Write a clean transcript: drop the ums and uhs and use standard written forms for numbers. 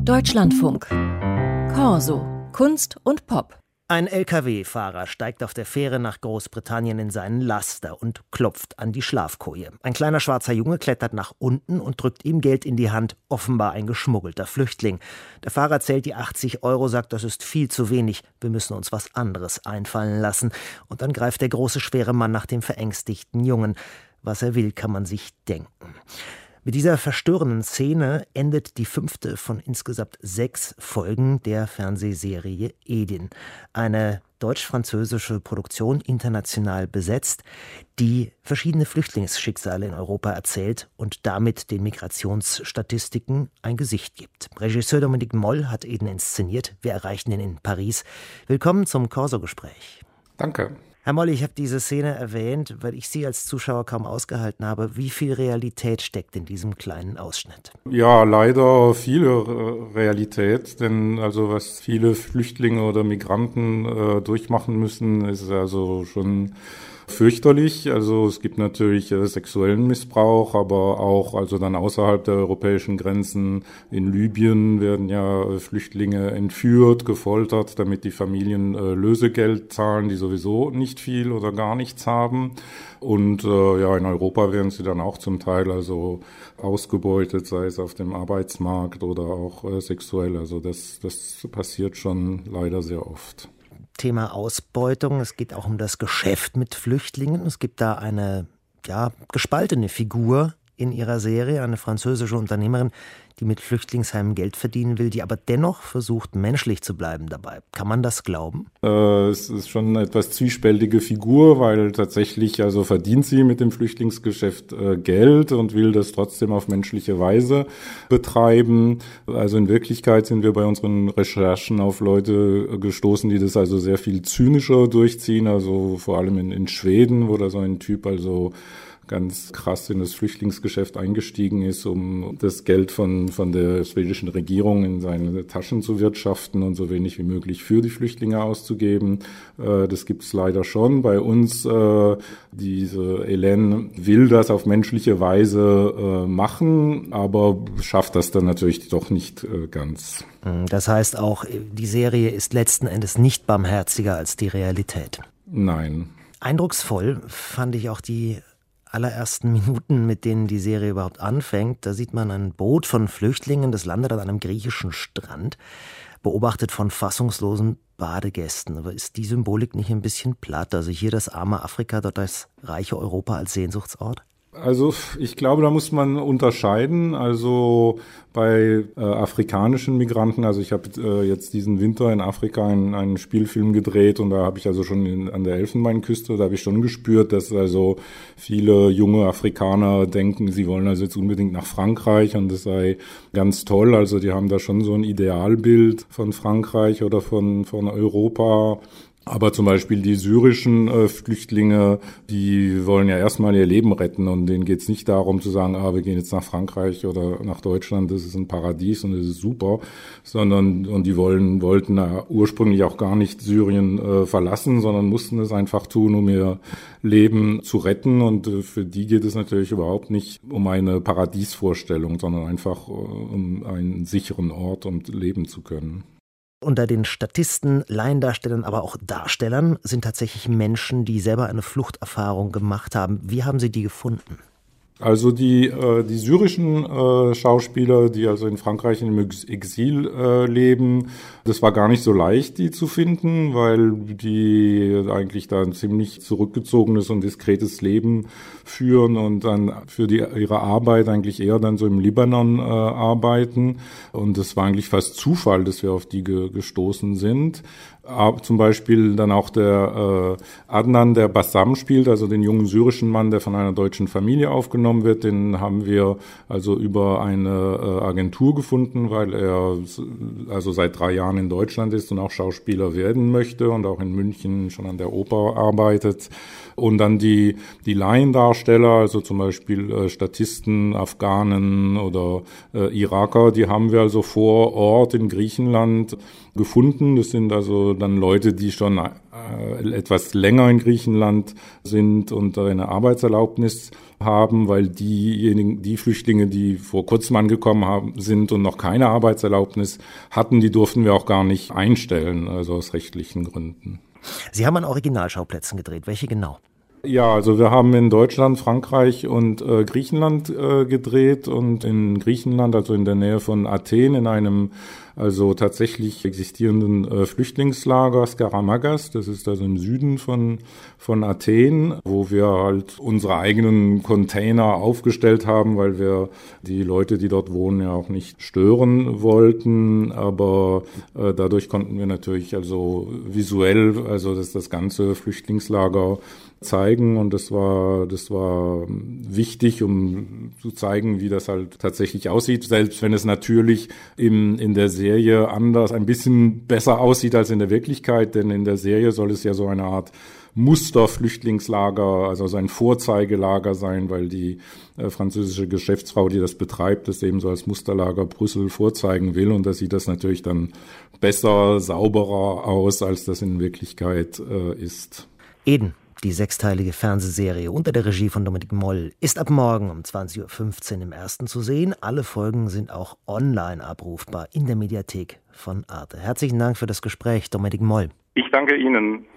Deutschlandfunk. Corso. Kunst und Pop. Ein Lkw-Fahrer steigt auf der Fähre nach Großbritannien in seinen Laster und klopft an die Schlafkoje. Ein kleiner schwarzer Junge klettert nach unten und drückt ihm Geld in die Hand, offenbar ein geschmuggelter Flüchtling. Der Fahrer zählt die 80 Euro, sagt, das ist viel zu wenig, wir müssen uns was anderes einfallen lassen. Und dann greift der große, schwere Mann nach dem verängstigten Jungen. Was er will, kann man sich denken. Mit dieser verstörenden Szene endet die 5. von insgesamt 6 Folgen der Fernsehserie Edin. Eine deutsch-französische Produktion, international besetzt, die verschiedene Flüchtlingsschicksale in Europa erzählt und damit den Migrationsstatistiken ein Gesicht gibt. Regisseur Dominique Moll hat Edin inszeniert. Wir erreichen ihn in Paris. Willkommen zum Corso-Gespräch. Danke. Herr Moll, ich habe diese Szene erwähnt, weil ich Sie als Zuschauer kaum ausgehalten habe. Wie viel Realität steckt in diesem kleinen Ausschnitt? Ja, leider viele Realität, denn also was viele Flüchtlinge oder Migranten durchmachen müssen, ist also schon fürchterlich. Also es gibt natürlich sexuellen Missbrauch, aber auch also dann außerhalb der europäischen Grenzen. In Libyen werden ja Flüchtlinge entführt, gefoltert, damit die Familien Lösegeld zahlen, die sowieso nicht viel oder gar nichts haben. Und in Europa werden sie dann auch zum Teil also ausgebeutet, sei es auf dem Arbeitsmarkt oder auch sexuell. Also das passiert schon leider sehr oft. Thema Ausbeutung. Es geht auch um das Geschäft mit Flüchtlingen. Es gibt da eine gespaltene Figur in ihrer Serie, eine französische Unternehmerin, die mit Flüchtlingsheimen Geld verdienen will, die aber dennoch versucht, menschlich zu bleiben dabei. Kann man das glauben? Es ist schon eine etwas zwiespältige Figur, weil tatsächlich also verdient sie mit dem Flüchtlingsgeschäft Geld und will das trotzdem auf menschliche Weise betreiben. Also in Wirklichkeit sind wir bei unseren Recherchen auf Leute gestoßen, die das also sehr viel zynischer durchziehen. Also vor allem in Schweden, wo da so ein Typ also ganz krass in das Flüchtlingsgeschäft eingestiegen ist, um das Geld von der schwedischen Regierung in seine Taschen zu wirtschaften und so wenig wie möglich für die Flüchtlinge auszugeben. Das gibt's leider schon. Bei uns, diese Hélène will das auf menschliche Weise machen, aber schafft das dann natürlich doch nicht ganz. Das heißt auch, die Serie ist letzten Endes nicht barmherziger als die Realität. Nein. Eindrucksvoll fand ich auch die allerersten Minuten, mit denen die Serie überhaupt anfängt. Da sieht man ein Boot von Flüchtlingen, das landet an einem griechischen Strand, beobachtet von fassungslosen Badegästen. Aber ist die Symbolik nicht ein bisschen platt? Also hier das arme Afrika, dort das reiche Europa als Sehnsuchtsort? Also ich glaube, da muss man unterscheiden. Also bei afrikanischen Migranten, also ich habe jetzt diesen Winter in Afrika einen Spielfilm gedreht und da habe ich also schon an der Elfenbeinküste, da habe ich schon gespürt, dass also viele junge Afrikaner denken, sie wollen also jetzt unbedingt nach Frankreich und das sei ganz toll. Also die haben da schon so ein Idealbild von Frankreich oder von Europa. Aber zum Beispiel die syrischen Flüchtlinge, die wollen ja erstmal ihr Leben retten und denen geht's nicht darum zu sagen, wir gehen jetzt nach Frankreich oder nach Deutschland, das ist ein Paradies und das ist super, sondern die wollten ursprünglich auch gar nicht Syrien verlassen, sondern mussten es einfach tun, um ihr Leben zu retten und für die geht es natürlich überhaupt nicht um eine Paradiesvorstellung, sondern einfach um einen sicheren Ort, um leben zu können. Unter den Statisten, Laiendarstellern, aber auch Darstellern sind tatsächlich Menschen, die selber eine Fluchterfahrung gemacht haben. Wie haben Sie die gefunden? Also die syrischen Schauspieler, die also in Frankreich im Exil leben, das war gar nicht so leicht, die zu finden, weil die eigentlich da ein ziemlich zurückgezogenes und diskretes Leben führen und dann für ihre Arbeit eigentlich eher dann so im Libanon arbeiten. Und das war eigentlich fast Zufall, dass wir auf die gestoßen sind. Zum Beispiel dann auch der Adnan, der Bassam spielt, also den jungen syrischen Mann, der von einer deutschen Familie aufgenommen wird, den haben wir also über eine Agentur gefunden, weil er also seit 3 Jahren in Deutschland ist und auch Schauspieler werden möchte und auch in München schon an der Oper arbeitet. Und dann die Laiendarsteller, also zum Beispiel Statisten, Afghanen oder Iraker, die haben wir also vor Ort in Griechenland gefunden. Das sind also dann Leute, die schon etwas länger in Griechenland sind und eine Arbeitserlaubnis haben, weil die Flüchtlinge, die vor kurzem angekommen sind und noch keine Arbeitserlaubnis hatten, die durften wir auch gar nicht einstellen, also aus rechtlichen Gründen. Sie haben an Originalschauplätzen gedreht. Welche genau? Ja, also wir haben in Deutschland, Frankreich und Griechenland gedreht und in Griechenland, also in der Nähe von Athen, in einem also tatsächlich existierenden Flüchtlingslager Skaramagas, das ist also im Süden von Athen, wo wir halt unsere eigenen Container aufgestellt haben, weil wir die Leute, die dort wohnen, ja auch nicht stören wollten, aber dadurch konnten wir natürlich also visuell, also das ganze Flüchtlingslager zeigen und das war wichtig, um zu zeigen, wie das halt tatsächlich aussieht, selbst wenn es natürlich in der Serie anders, ein bisschen besser aussieht als in der Wirklichkeit, denn in der Serie soll es ja so eine Art Musterflüchtlingslager, also so ein Vorzeigelager sein, weil die französische Geschäftsfrau, die das betreibt, das eben so als Musterlager Brüssel vorzeigen will und da sieht das natürlich dann besser, sauberer aus, als das in Wirklichkeit ist. Eden. Die 6-teilige Fernsehserie unter der Regie von Dominik Moll ist ab morgen um 20.15 Uhr im Ersten zu sehen. Alle Folgen sind auch online abrufbar in der Mediathek von Arte. Herzlichen Dank für das Gespräch, Dominik Moll. Ich danke Ihnen.